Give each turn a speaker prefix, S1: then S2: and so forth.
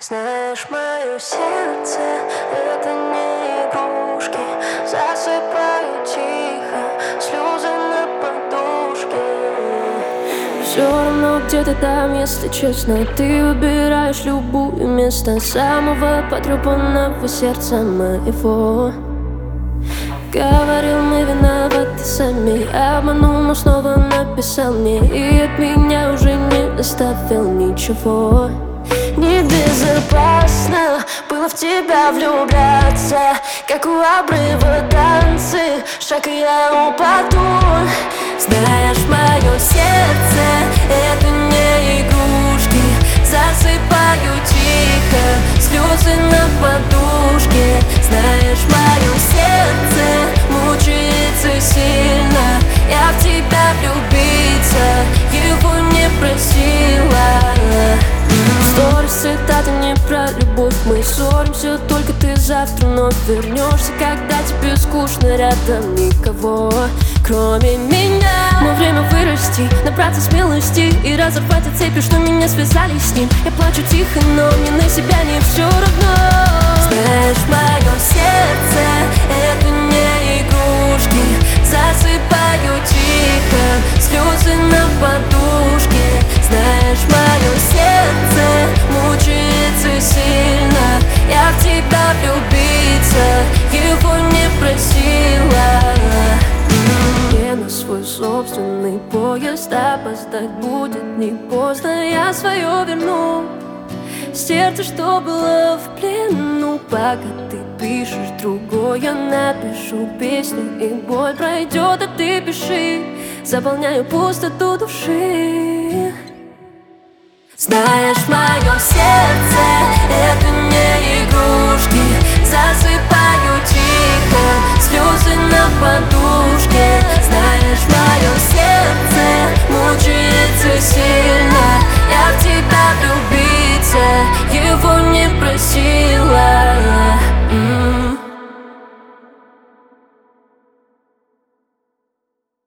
S1: Знаешь, мое сердце — это не игрушки. Засыпаю тихо, слезы на подушке. Все равно где-то там, если честно, ты выбираешь любую вместо самого потрепанного сердца моего. Говорил, мы виноваты сами, обманул, но снова написал мне, и от меня уже не оставил ничего. Небезопасно было в тебя влюбляться, как у обрыва танцы, шаг и я упаду. Знаешь, мое сердце — это не игрушки. Засыпаю тихо, слезы на подушке. Знаешь, мое сердце мучается сильно. Я в тебя влюбиться его не просила. Сторис, цитаты не про любовь. Мы ссоримся, только ты завтра вновь вернешься, когда тебе скучно, рядом никого, кроме меня. Но время вырасти, набраться смелости и разорвать эти цепи, что меня связали с ним. Я плачу тихо, но мне на себя не все равно. Знаешь, мое сердце — это не игрушки. Засыпаю тихо, слезы на подушке. Знаешь, мое сердце мучается сильно. Я в тебя влюбиться его не просила. Я на свой собственный поезд, опоздать будет не поздно. Я свое верну, сердце, что было в плену. Пока ты пишешь другое, я напишу песню, и боль пройдет, а ты пиши. Заполняю пустоту души. Знаешь, мое